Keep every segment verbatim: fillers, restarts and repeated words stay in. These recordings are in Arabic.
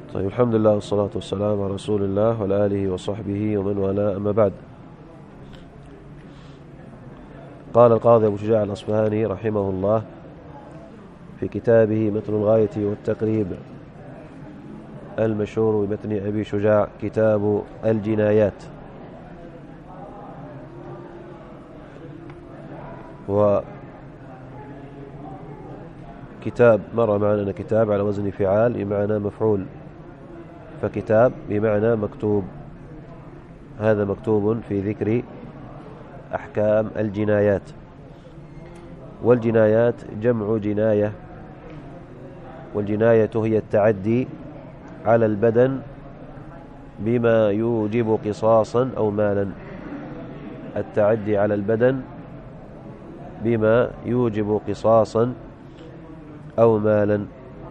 طيب، الحمد لله والصلاة والسلام على رسول الله وعلى آله وصحبه ومن والاه، أما بعد. قال القاضي أبو شجاع الأصفهاني رحمه الله في كتابه متن الغاية والتقريب المشهور بمتن أبي شجاع كتاب الجنايات، وكتاب مر معنا كتاب على وزن فعال بمعنى مفعول، فكتاب بمعنى مكتوب. هذا مكتوب في ذكر أحكام الجنايات. والجنايات جمع جناية، والجناية هي التعدي على البدن بما يوجب قصاصا أو مالا. التعدي على البدن بما يوجب قصاصا أو مالا.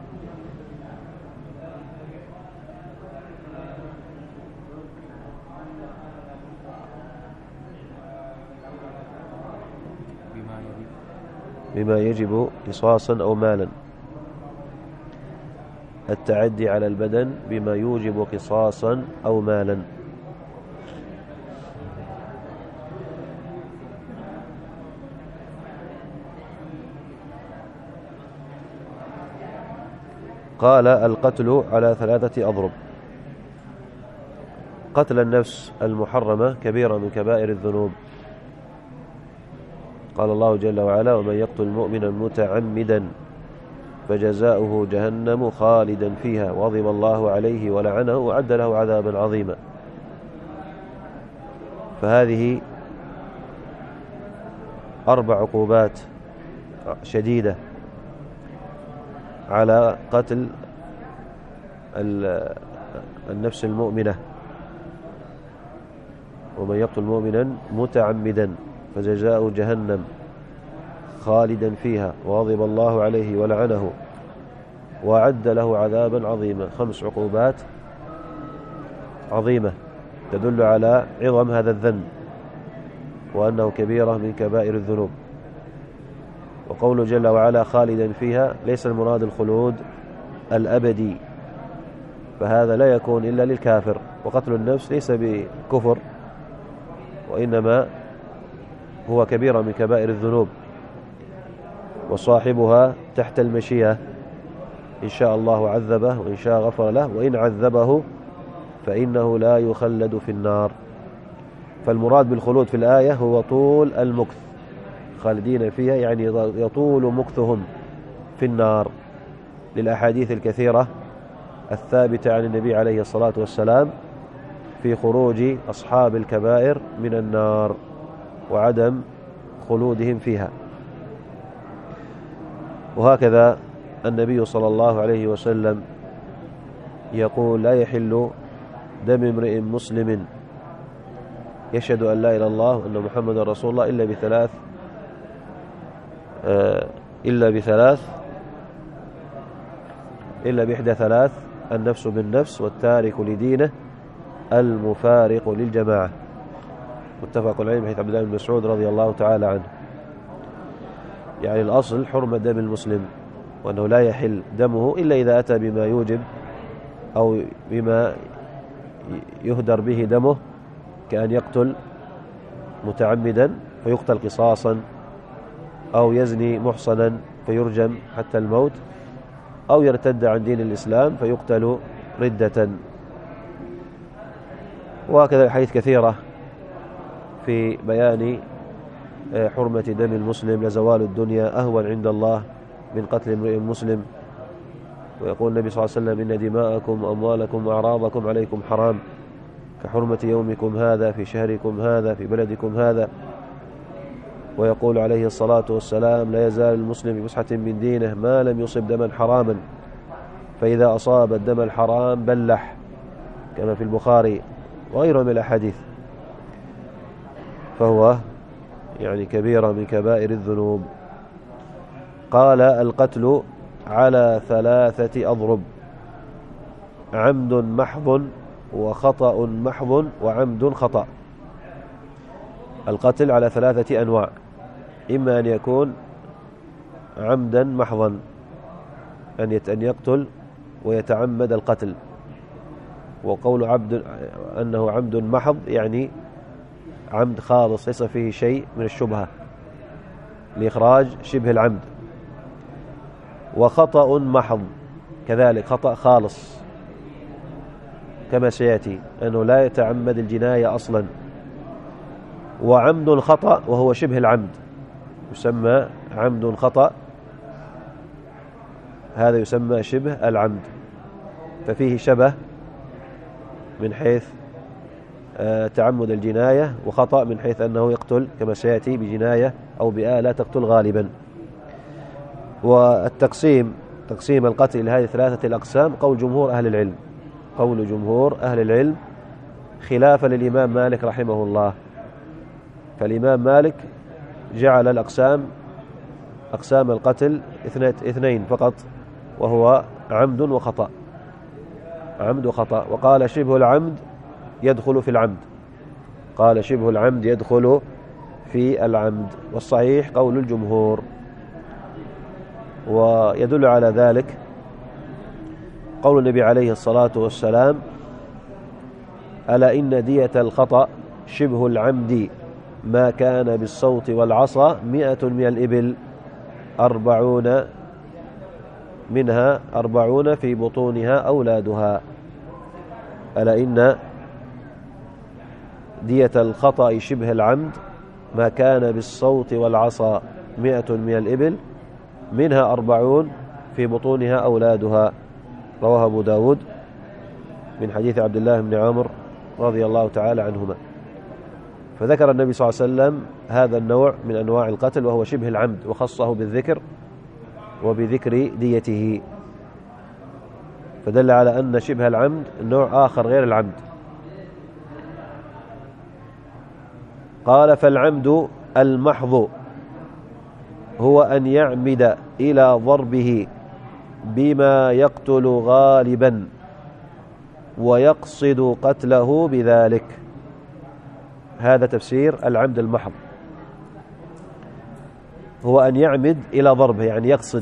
بما يجب قصاصا أو مالا. التعدي على البدن بما يوجب قصاصا أو مالا. قال: القتل على ثلاثة أضرب. قتل النفس المحرمة كبيرة من كبائر الذنوب. قال الله جل وعلا: ومن يقتل مؤمنا متعمدا فجزاؤه جهنم خالدا فيها وغضب الله عليه ولعنه وأعد له عذابا عظيما. فهذه أربع عقوبات شديدة على قتل النفس المؤمنة. ومن يقتل مؤمنا متعمدا فجزاؤه جهنم خالدا فيها وغضب الله عليه ولعنه وأعد له عذابا عظيما. خمس عقوبات عظيمة تدل على عظم هذا الذنب وأنه كبيرة من كبائر الذنوب. وقوله جل وعلا خالدا فيها ليس المراد الخلود الأبدي، فهذا لا يكون إلا للكافر. وقتل النفس ليس بكفر، وإنما هو كبيرة من كبائر الذنوب، وصاحبها تحت المشيئة، إن شاء الله عذبه وإن شاء غفر له، وإن عذبه فإنه لا يخلد في النار. فالمراد بالخلود في الآية هو طول المكث، خالدين فيها يعني يطول مكثهم في النار، للأحاديث الكثيرة الثابتة عن النبي عليه الصلاة والسلام في خروج أصحاب الكبائر من النار وعدم خلودهم فيها. وهكذا النبي صلى الله عليه وسلم يقول: لا يحل دم امرئ مسلم يشهد أن لا إله إلا الله وأن محمد رسول الله إلا بثلاث آه إلا بثلاث إلا بإحدى ثلاث: النفس بالنفس، والتارك لدينه، المفارق للجماعة. متفق عليه بحديث عبد الله بن مسعود رضي الله تعالى عنه. يعني الأصل حرمة دم المسلم، وأنه لا يحل دمه إلا إذا أتى بما يوجب أو بما يهدر به دمه، كأن يقتل متعمدا فيقتل قصاصا، أو يزني محصنا فيرجم حتى الموت، أو يرتد عن دين الإسلام فيقتل ردة. وهكذا الحديث كثيرة في بيان حرمة دم المسلم. لزوال الدنيا أهون عند الله من قتل امرئ مسلم. ويقول النبي صلى الله عليه وسلم: إن دماءكم وأموالكم وأعراضكم عليكم حرام كحرمة يومكم هذا في شهركم هذا في بلدكم هذا. ويقول عليه الصلاة والسلام: لا يزال المسلم بفسحة من دينه ما لم يصب دما حراما، فإذا أصاب الدم الحرام بلح، كما في البخاري وغيره من الأحاديث. فهو يعني كبيرة من كبائر الذنوب. قال: القتل على ثلاثة أضرب: عمد محض، وخطأ محض، وعمد خطأ. القتل على ثلاثة أنواع: إما أن يكون عمدا محضا، أن يقتل ويتعمد القتل وقول عبد أنه عمد محض يعني عمد خالص ليس فيه شيء من الشبهة لإخراج شبه العمد. وخطأ محض كذلك خطأ خالص كما سيأتي أنه لا يتعمد الجناية أصلا. وعمد خطأ وهو شبه العمد يسمى عمد خطأ، هذا يسمى شبه العمد، ففيه شبه من حيث تعمد الجناية وخطأ من حيث أنه يقتل كما سيأتي بجناية أو بآلة تقتل غالبا. والتقسيم تقسيم القتل لهذه ثلاثة الأقسام قول جمهور أهل العلم قول جمهور أهل العلم خلافا للإمام مالك رحمه الله. فالإمام مالك جعل الأقسام أقسام القتل اثنين فقط، وهو عمد وخطأ عمد وخطأ وقال شبه العمد يدخل في العمد قال شبه العمد يدخل في العمد والصحيح قول الجمهور. ويدل على ذلك قول النبي عليه الصلاة والسلام ألا إن دية الخطأ شبه العمد ما كان بالصوت والعصا مئة من الإبل أربعون منها أربعون في بطونها أولادها. ألا إن دية الخطأ شبه العمد ما كان بالصوت والعصا مئة من الإبل منها أربعون في بطونها أولادها. رواه أبو داود من حديث عبد الله بن عمرو رضي الله تعالى عنهما. فذكر النبي صلى الله عليه وسلم هذا النوع من أنواع القتل وهو شبه العمد وخصه بالذكر وبذكر ديته، فدل على أن شبه العمد نوع آخر غير العمد. قال فالعمد المحض هو أن يعمد إلى ضربه بما يقتل غالبا ويقصد قتله بذلك. هذا تفسير العمد المحض، هو أن يعمد إلى ضربه يعني يقصد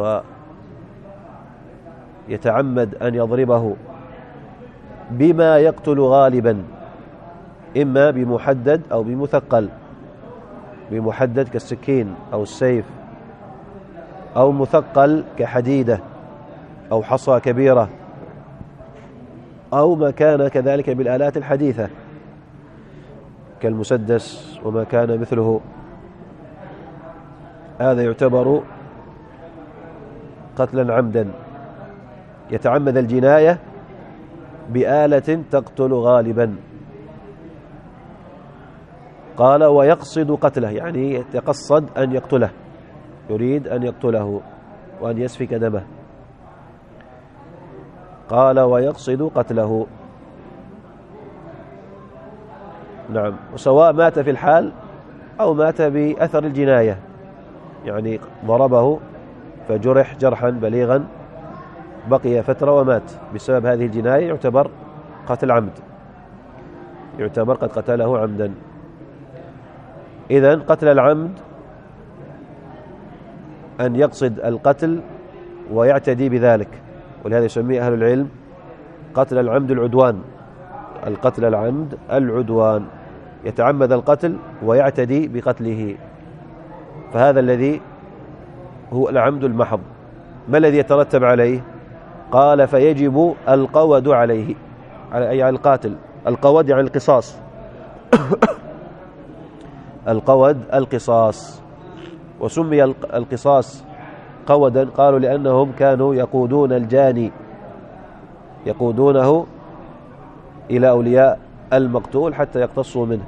ويتعمد أن يضربه بما يقتل غالبا، إما بمحدد أو بمثقل. بمحدد كالسكين أو السيف، أو مثقل كحديدة أو حصى كبيرة، أو ما كان كذلك بالآلات الحديثة كالمسدس وما كان مثله. هذا يعتبر قتلا عمدا، يتعمد الجناية بآلة تقتل غالبا. قال ويقصد قتله يعني يتقصد أن يقتله، يريد أن يقتله وأن يسفك دمه. قال ويقصد قتله، نعم، وسواء مات في الحال أو مات بأثر الجناية، يعني ضربه فجرح جرحا بليغا بقي فترة ومات بسبب هذه الجناية يعتبر قتل عمد، يعتبر قد قتله عمدا. إذن قتل العمد أن يقصد القتل ويعتدي بذلك، ولهذا يسميه أهل العلم قتل العمد العدوان. القتل العمد العدوان يتعمد القتل ويعتدي بقتله، فهذا الذي هو العمد المحض. ما الذي يترتب عليه؟ قال فيجب القود عليه، أي على القاتل. القود يعني القصاص القود القصاص، وسمي القصاص قودا قالوا لأنهم كانوا يقودون الجاني، يقودونه إلى أولياء المقتول حتى يقتصوا منه،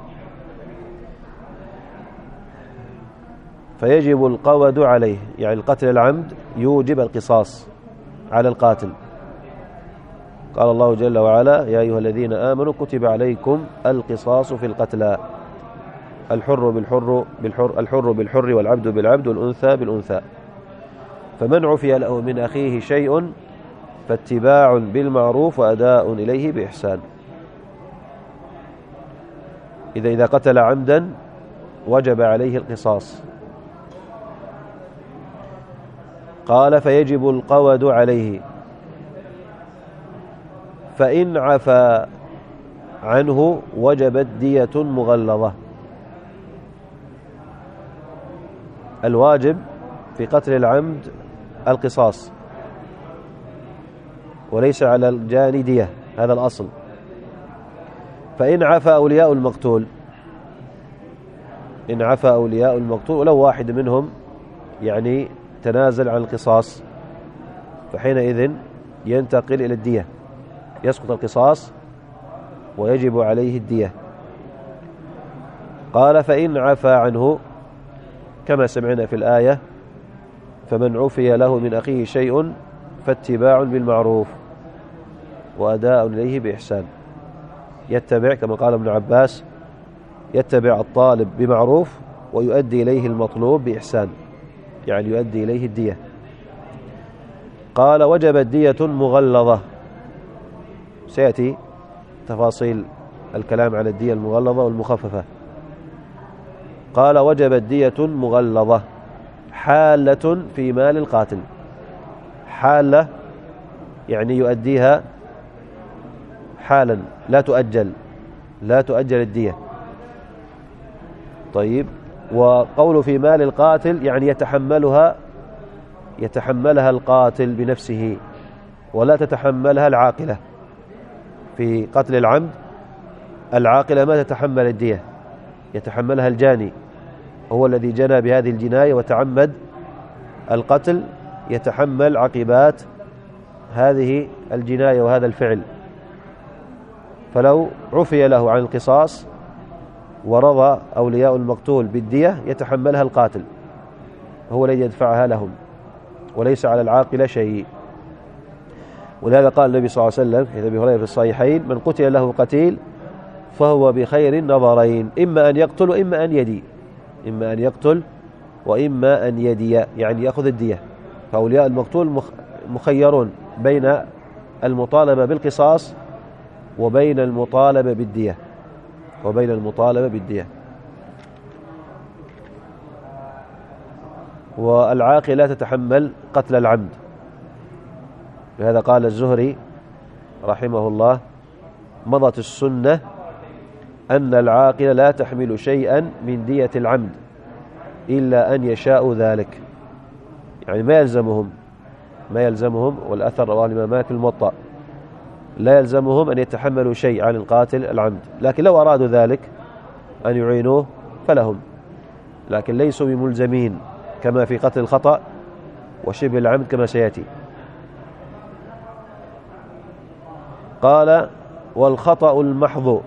فيجب القود عليه، يعني القتل العمد يوجب القصاص على القاتل. قال الله جل وعلا يا أيها الذين آمنوا كتب عليكم القصاص في القتلى، الحر بالحر بالحر الحر بالحر والعبد بالعبد والأنثى بالأنثى، فمن عفي له من أخيه شيء فاتباع بالمعروف وأداء إليه بإحسان. إذا إذا قتل عمدا وجب عليه القصاص. قال فيجب القود عليه، فإن عفا عنه وجبت دية مغلظة. الواجب في قتل العمد القصاص، وليس على الجاني دية، هذا الأصل. فإن عفا أولياء المقتول، إن عفا أولياء المقتول ولو واحد منهم يعني تنازل عن القصاص، فحينئذ ينتقل إلى الدية، يسقط القصاص ويجب عليه الدية. قال فإن عفا عنه كما سمعنا في الآية: فمن عفي له من أخيه شيء فاتباع بالمعروف وأداء إليه بإحسان. يتبع كما قال ابن عباس: يتبع الطالب بمعروف ويؤدي إليه المطلوب بإحسان، يعني يؤدي إليه الدية. قال وجبت دية مغلظة. سيأتي تفاصيل الكلام عن الدية المغلظة والمخففة. قال وجبت دية مغلظة حالة في مال القاتل. حالة يعني يؤديها حالا، لا تؤجل، لا تؤجل الدية. طيب، وقول في مال القاتل يعني يتحملها يتحملها القاتل بنفسه، ولا تتحملها العاقلة. في قتل العمد العاقلة ما تتحمل الدية، يتحملها الجاني، هو الذي جنى بهذه الجناية وتعمد القتل، يتحمل عقبات هذه الجناية وهذا الفعل. فلو عفي له عن القصاص ورضى أولياء المقتول بالدية يتحملها القاتل، هو الذي يدفعها لهم، وليس على العاقلة شيء. ولهذا قال النبي صلى الله عليه وسلم في أبي هريرة في الصحيحين: من قتل له قتيل فهو بخير النظرين، إما أن يقتل وإما أن يدي، إما أن يقتل وإما أن يدي، يعني يأخذ الدية. فأولياء المقتول مخيرون بين المطالبة بالقصاص وبين المطالبة بالدية وبين المطالبة بالدية. والعاقلة لا تتحمل قتل العمد. لهذا قال الزهري رحمه الله: مضت السنة أن العاقلة لا تحمل شيئا من دية العمد إلا أن يشاء ذلك. يعني ما يلزمهم ما يلزمهم والأثر رواه الإمام مالك في الموطأ: لا يلزمهم أن يتحملوا شيء عن القاتل العمد، لكن لو أرادوا ذلك أن يعينوه فلهم، لكن ليسوا بملزمين كما في قتل الخطأ وشبه العمد كما سيأتي. قال: والخطأ المحض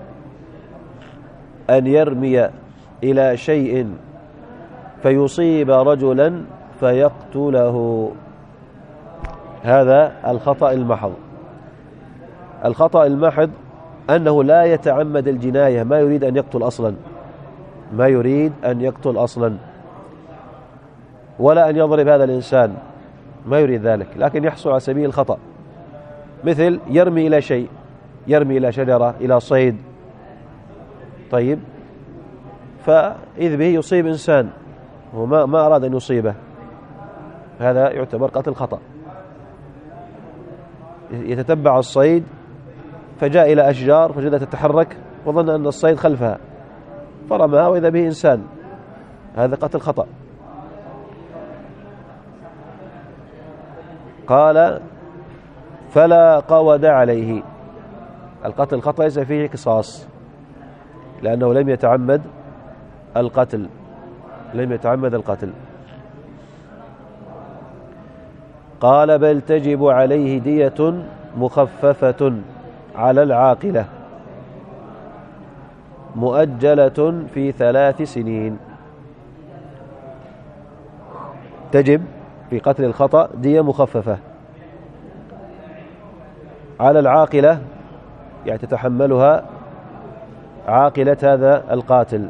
أن يرمي إلى شيء فيصيب رجلا فيقتله. هذا الخطأ المحض. الخطأ المحض أنه لا يتعمد الجناية، ما يريد أن يقتل أصلا، ما يريد أن يقتل أصلا، ولا أن يضرب هذا الإنسان، ما يريد ذلك، لكن يحصل على سبيل الخطأ. مثل يرمي إلى شيء، يرمي إلى شجرة، إلى صيد، طيب، فإذ به يصيب إنسان وما ما أراد أن يصيبه، هذا يعتبر قتل خطأ. يتتبع الصيد فجاء إلى أشجار فجدها تتحرك وظن أن الصيد خلفها فرماها وإذا به إنسان، هذا قتل خطأ. قال: فلا قود عليه. القتل الخطأ ليس فيه قصاص لأنه لم يتعمد القتل لم يتعمد القتل. قال: بل تجب عليه دية مخففة على العاقلة مؤجلة في ثلاث سنين. تجب في قتل الخطأ دية مخففة على العاقلة، يعني تتحملها عاقلة هذا القاتل.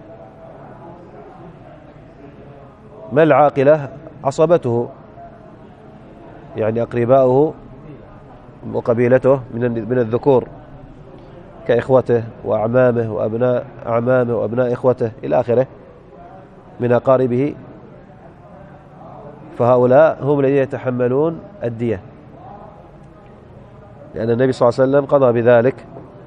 ما العاقلة؟ عصبته، يعني أقرباؤه وقبيلته من من الذكور كإخوته وأعمامه وأبناء أعمامه وأبناء إخوته إلى آخره من أقاربه، فهؤلاء هم الذين يتحملون الدية. لأن النبي صلى الله عليه وسلم قضى بذلك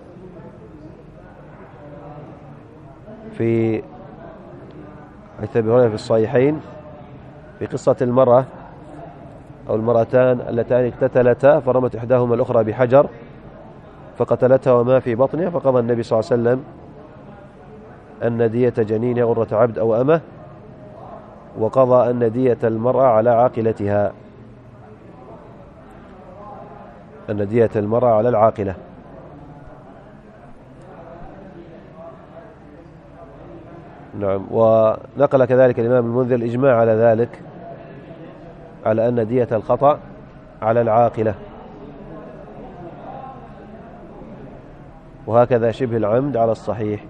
في حديث أبي هريرة في الصحيحين في قصة المرأة أو المرأتان اللتان اقتتلتا فرمت إحداهما الأخرى بحجر فقتلتها وما في بطنها، فقضى النبي صلى الله عليه وسلم أن دية جنينها غرة عبد أو أمة، وقضى أن دية المرأة على عاقلتها، أن دية المرأة على العاقلة. نعم. ونقل كذلك الإمام المنذر الإجماع على ذلك، على أن دية الخطأ على العاقلة، وهكذا شبه العمد على الصحيح.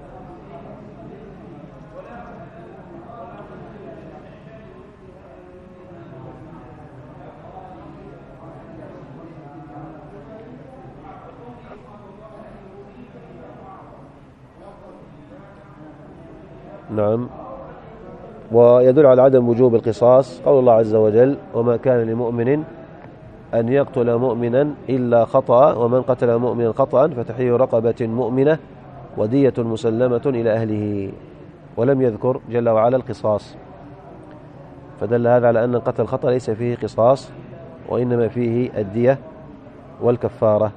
نعم. ويدل على عدم وجوب القصاص قول الله عز وجل: وما كان لمؤمن أن يقتل مؤمنا إلا خطأ، ومن قتل مؤمنا خطأ فتحرير رقبة مؤمنة ودية مسلمة إلى أهله، ولم يذكر جل وعلا القصاص، فدل هذا على أن القتل الخطأ ليس فيه قصاص، وإنما فيه الدية والكفارة.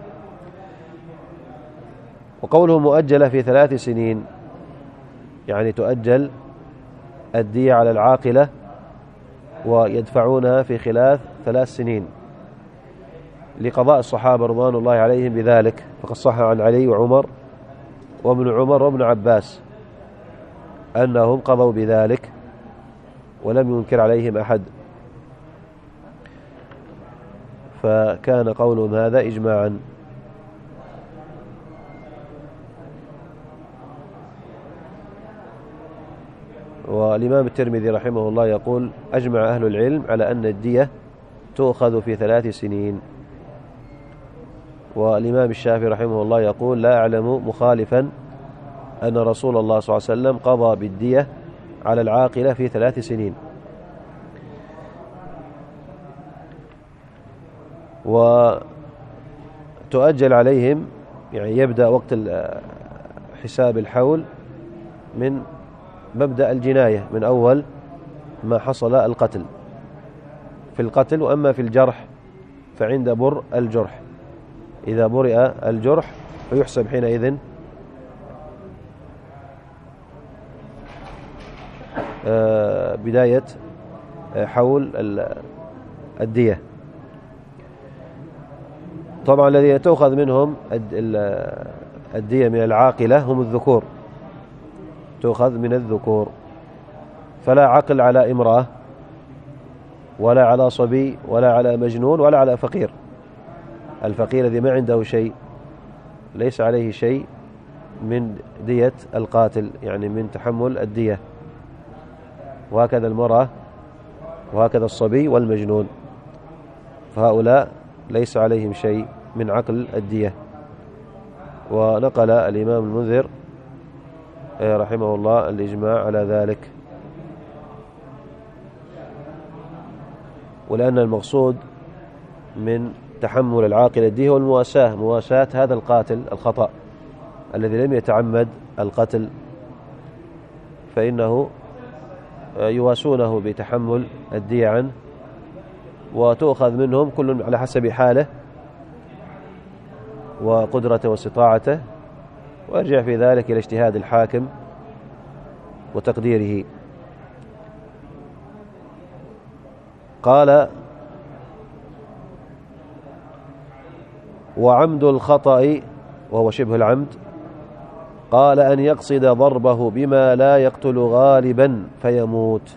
وقوله مؤجلة في ثلاث سنين يعني تؤجل الدية على العاقلة ويدفعونها في خلال ثلاث سنين لقضاء الصحابة رضوان الله عليهم بذلك، فقد صح عن علي وعمر وابن عمر وابن عباس أنهم قضوا بذلك ولم ينكر عليهم أحد، فكان قولهم هذا إجماعا. والإمام الترمذي رحمه الله يقول: أجمع أهل العلم على أن الدية تؤخذ في ثلاث سنين. والإمام الشافعي رحمه الله يقول: لا أعلم مخالفا أن رسول الله صلى الله عليه وسلم قضى بالدية على العاقلة في ثلاث سنين. وتؤجل عليهم يعني يبدأ وقت حساب الحول من مبدأ الجناية، من أول ما حصل القتل في القتل. وأما في الجرح فعند برء الجرح، إذا برئ الجرح فيحسب حينئذ بداية حول الدية. طبعا الذين تؤخذ منهم الدية من العاقلة هم الذكور، تؤخذ من الذكور، فلا عقل على امرأة ولا على صبي ولا على مجنون ولا على فقير. الفقير الذي ما عنده شيء ليس عليه شيء من دية القاتل، يعني من تحمل الدية، وهكذا المرأة وهكذا الصبي والمجنون، فهؤلاء ليس عليهم شيء من عقل الدية. ونقل الإمام المنذر رحمه الله الإجماع على ذلك، ولأن المقصود من تحمل العاقل الدية هو المواساة، مواساة هذا القاتل الخطأ الذي لم يتعمد القتل، فإنه يواسونه بتحمل الدية عنه، وتؤخذ منهم كل على حسب حاله وقدرته واستطاعته، ويرجع في ذلك إلى اجتهاد الحاكم وتقديره. قال: وعمد الخطأ وهو شبه العمد، قال: أن يقصد ضربه بما لا يقتل غالبا فيموت.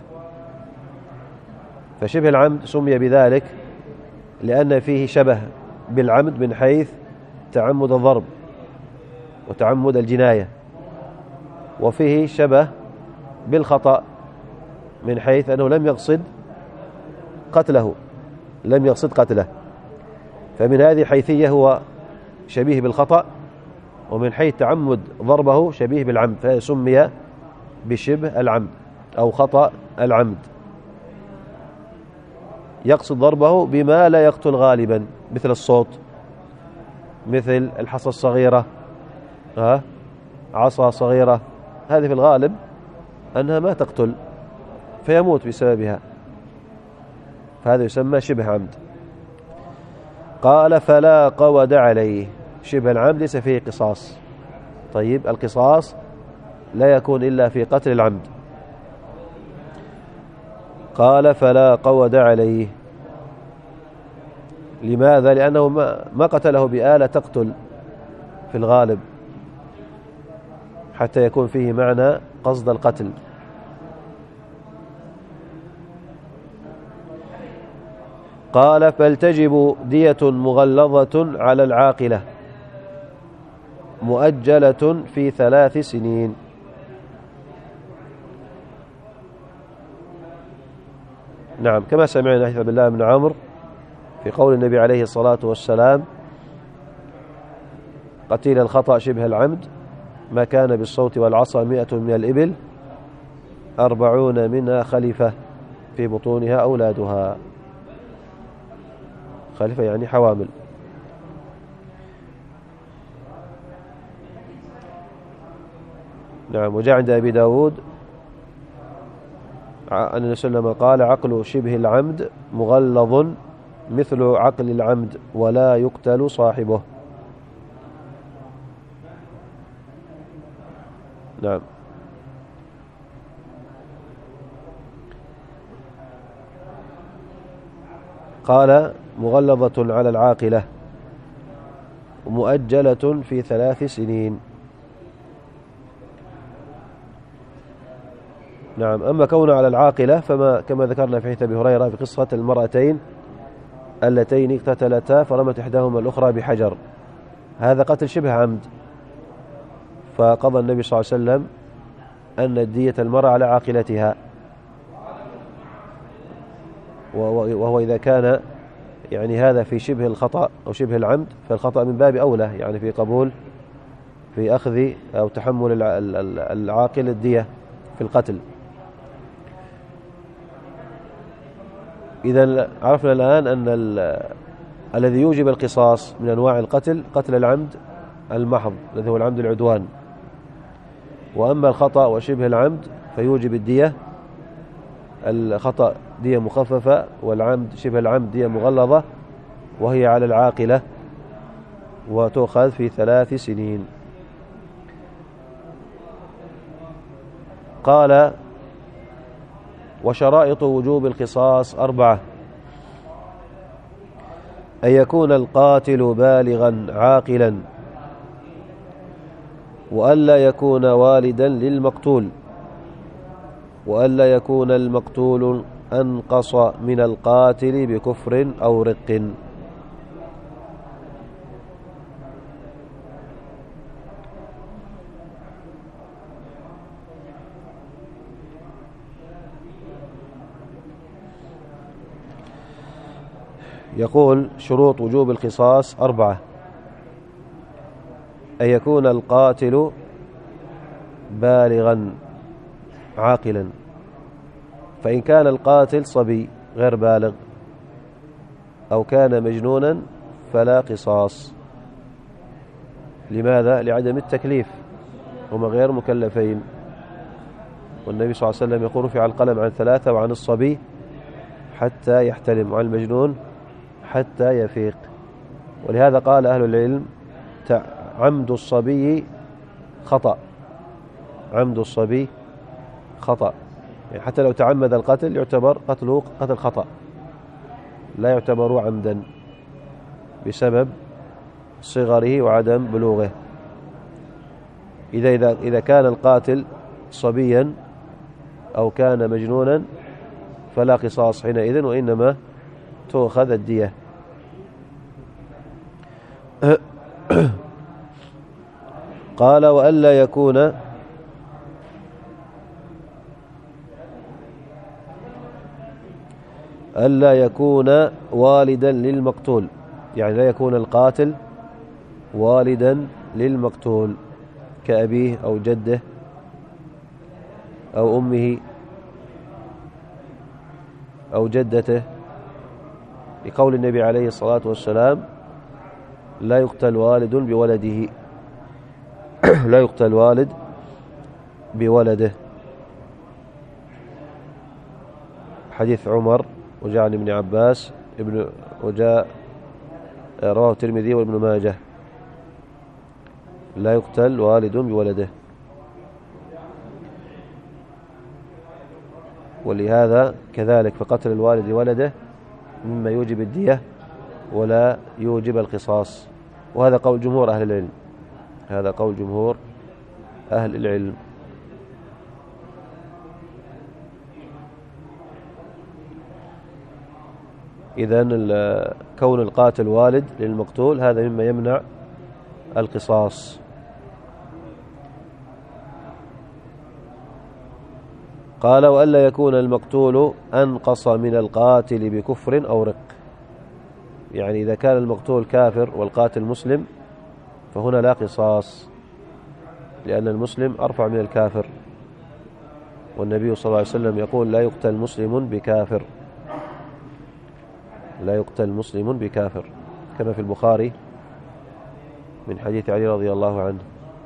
فشبه العمد سمي بذلك لأن فيه شبه بالعمد من حيث تعمد الضرب وتعمد الجناية، وفيه شبه بالخطأ من حيث أنه لم يقصد قتله لم يقصد قتله فمن هذه الحيثية هو شبيه بالخطأ، ومن حيث تعمد ضربه شبيه بالعمد، فسمي بشبه العمد أو خطأ العمد. يقصد ضربه بما لا يقتل غالبا، مثل الصوت مثل الحصى الصغيرة، ها عصا صغيرة، هذه في الغالب أنها ما تقتل فيموت بسببها، فهذا يسمى شبه عمد. قال فلا قود عليه، شبه العمد ليس فيه قصاص. طيب القصاص لا يكون إلا في قتل العمد. قال فلا قود عليه، لماذا؟ لأنه ما قتله بآلة تقتل في الغالب حتى يكون فيه معنى قصد القتل. قال فلتجب دية مغلظة على العاقلة مؤجلة في ثلاث سنين. نعم، كما سمعنا حديث عبد الله بن عمرو في قول النبي عليه الصلاة والسلام: قتيل الخطأ شبه العمد ما كان بالصوت والعصا مئة من الإبل أربعون منها خليفة في بطونها أولادها. خليفة يعني حوامل. نعم. وجاء عند أبي داود أن النبي صلى الله عليه وسلم قال: عقل شبه العمد مغلظ مثل عقل العمد ولا يقتل صاحبه. نعم. قال: مغلظة على العاقلة ومؤجلة في ثلاث سنين. نعم. أما كونه على العاقلة فما كما ذكرنا في حديث أبي هريرة في قصة المرأتين اللتين اقتتلتا فرمت إحداهما الأخرى بحجر، هذا قتل شبه عمد، فقضى النبي صلى الله عليه وسلم أن الدية المرأة على عاقلتها، وهو إذا كان يعني هذا في شبه الخطأ أو شبه العمد فالخطأ من باب أولى، يعني في قبول في أخذ أو تحمل العاقل الدية في القتل. إذا عرفنا الآن أن الذي يوجب القصاص من أنواع القتل قتل العمد المحض الذي هو العمد العدوان، وأما الخطأ وشبه العمد فيوجب الدية، الخطأ دية مخففة والعمد شبه العمد دية مغلظة، وهي على العاقلة وتؤخذ في ثلاث سنين. قال: وشرائط وجوب القصاص أربعة: أن يكون القاتل بالغا عاقلا، وألا يكون والدا للمقتول، وألا يكون المقتول أنقص من القاتل بكفر أو رق. يقول: شروط وجوب القصاص أربعة: أن يكون القاتل بالغا عاقلا، فإن كان القاتل صبي غير بالغ أو كان مجنونا فلا قصاص. لماذا؟ لعدم التكليف، هم غير مكلفين، والنبي صلى الله عليه وسلم يقول: رفع القلم عن ثلاثة وعن الصبي حتى يحتلم وعن المجنون حتى يفيق. ولهذا قال أهل العلم: عمد الصبي خطأ، عمد الصبي خطأ، يعني حتى لو تعمد القتل يعتبر قتله قتل خطأ، لا يعتبر عمدا بسبب صغره وعدم بلوغه. إذا إذا إذا كان القاتل صبيا أو كان مجنونا فلا قصاص حينئذ، وإنما تؤخذ الدية. قال: وألا يكون ألا يكون والدا للمقتول، يعني لا يكون القاتل والدا للمقتول كأبيه أو جده أو أمه أو جدته، لقول النبي عليه الصلاة والسلام: لا يقتل والد بولده لا يقتل والد بولده. حديث عمر وجاء عن ابن عباس ابن وجاء رواه الترمذي وابن ماجه، لا يقتل والد بولده. ولهذا كذلك فقتل الوالد ولده مما يوجب الدية ولا يوجب القصاص، وهذا قول جمهور أهل العلم، هذا قول جمهور أهل العلم. إذن كون القاتل والد للمقتول هذا مما يمنع القصاص. قال وألا يكون المقتول أنقص من القاتل بكفر أو رق، يعني إذا كان المقتول كافر والقاتل مسلم فهنا لا قصاص، لأن المسلم أرفع من الكافر، والنبي صلى الله عليه وسلم يقول لا يقتل مسلم بكافر، لا يقتل مسلم بكافر، كما في البخاري من حديث علي رضي الله عنه.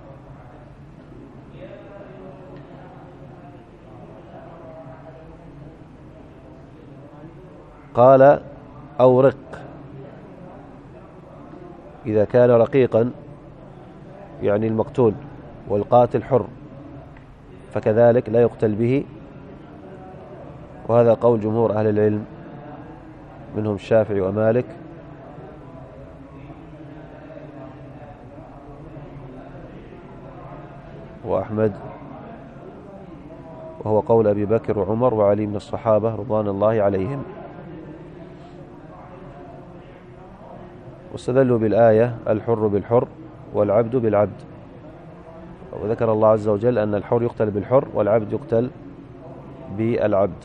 قال أو رق، إذا كان رقيقا يعني المقتول والقاتل حر فكذلك لا يقتل به، وهذا قول جمهور أهل العلم منهم الشافعي ومالك. وأحمد، وهو قول أبي بكر وعمر وعلي من الصحابة رضوان الله عليهم. واستدلوا بالآية الحر بالحر والعبد بالعبد، وذكر الله عز وجل أن الحر يقتل بالحر والعبد يقتل بالعبد.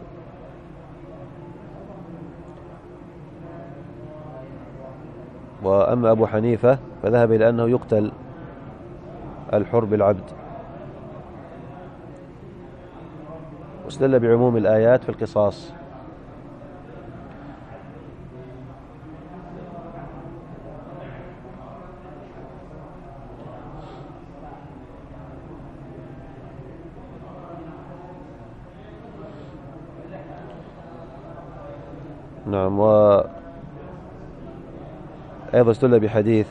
وأما أبو حنيفة فذهب إلى أنه يقتل الحر بالعبد، واستدل بعموم الآيات في القصاص. نعم. وأيضا استدل بحديث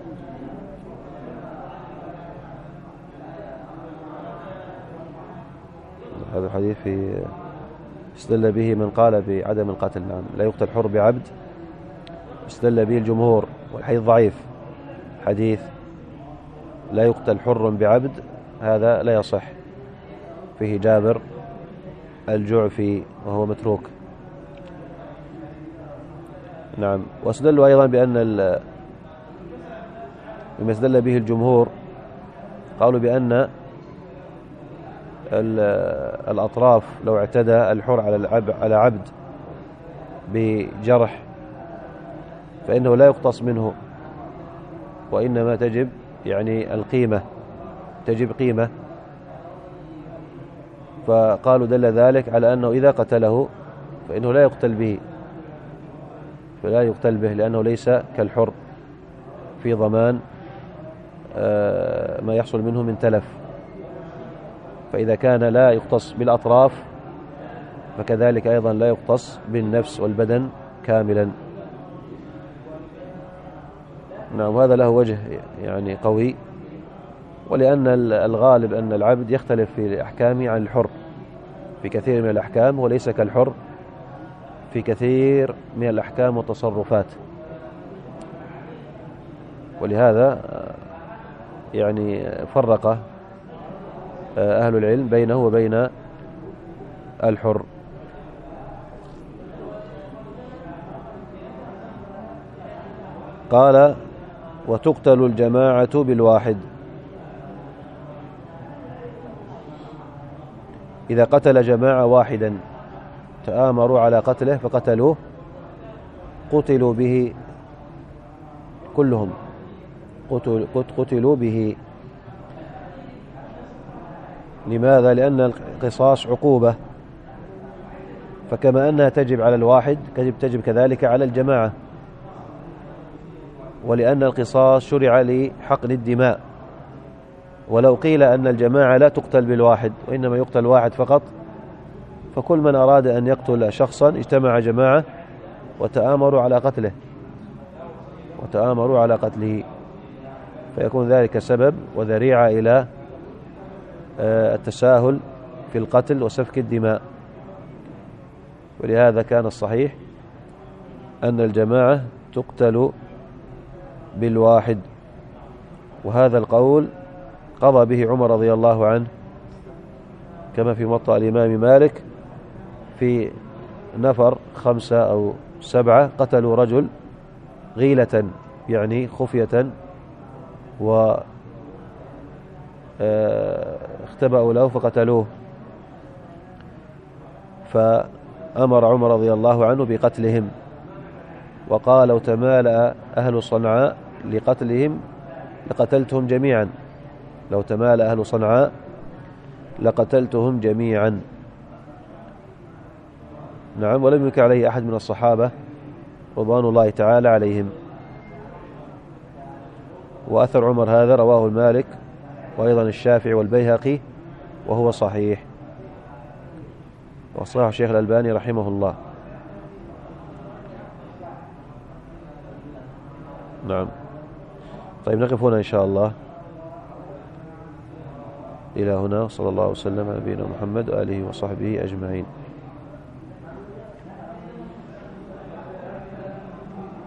هذا الحديث في استدل به من قال بعدم القتل، نعم لا يقتل حر بعبد، استدل به الجمهور، والحديث ضعيف، حديث لا يقتل حر بعبد هذا لا يصح، فيه جابر الجعفي وهو متروك. نعم. واستدلوا أيضا بأن مما استدل به الجمهور قالوا بأن الأطراف لو اعتدى الحر على عبد بجرح فإنه لا يقتص منه، وإنما تجب يعني القيمة، تجب قيمة. فقالوا دل ذلك على أنه إذا قتله فإنه لا يقتل به، فلا يقتل به لأنه ليس كالحر في ضمان ما يحصل منه من تلف. فإذا كان لا يقتص بالأطراف فكذلك أيضا لا يقتص بالنفس والبدن كاملا. نعم. هذا له وجه يعني قوي، ولأن الغالب أن العبد يختلف في أحكامه عن الحر في كثير من الأحكام، وليس كالحر في كثير من الأحكام والتصرفات. ولهذا يعني فرق أهل العلم بينه وبين الحر. قال وتقتل الجماعة بالواحد، إذا قتل جماعة واحدا تآمروا على قتله فقتلوه قتلوا به كلهم، قتلوا به. لماذا؟ لأن القصاص عقوبة، فكما أنها تجب على الواحد تجب كذلك على الجماعة. ولأن القصاص شرع لحقن الدماء. ولو قيل أن الجماعة لا تقتل بالواحد وإنما يقتل واحد فقط، فكل من أراد أن يقتل شخصا اجتمع جماعة وتآمروا على قتله وتآمروا على قتله فيكون ذلك سبب وذريعة إلى التساهل في القتل وسفك الدماء. ولهذا كان الصحيح أن الجماعة تقتل بالواحد، وهذا القول قضى به عمر رضي الله عنه كما في موطأ الإمام مالك في نفر خمسة أو سبعة قتلوا رجل غيلة يعني خفية و اختبأوا له فقتلوه، فأمر عمر رضي الله عنه بقتلهم وقال لو تمالأ أهل صنعاء لقتلهم لقتلتهم جميعا، لو تمالأ أهل صنعاء لقتلتهم جميعا. نعم، ولم ينكر عليه أحد من الصحابة رضوان الله تعالى عليهم. وأثر عمر هذا رواه المالك وأيضا الشافعي والبيهقي وهو صحيح، وصححه الشيخ الألباني رحمه الله. نعم. طيب نقف هنا إن شاء الله. إلى هنا، صلى الله وسلم على نبينا محمد وآله وصحبه أجمعين.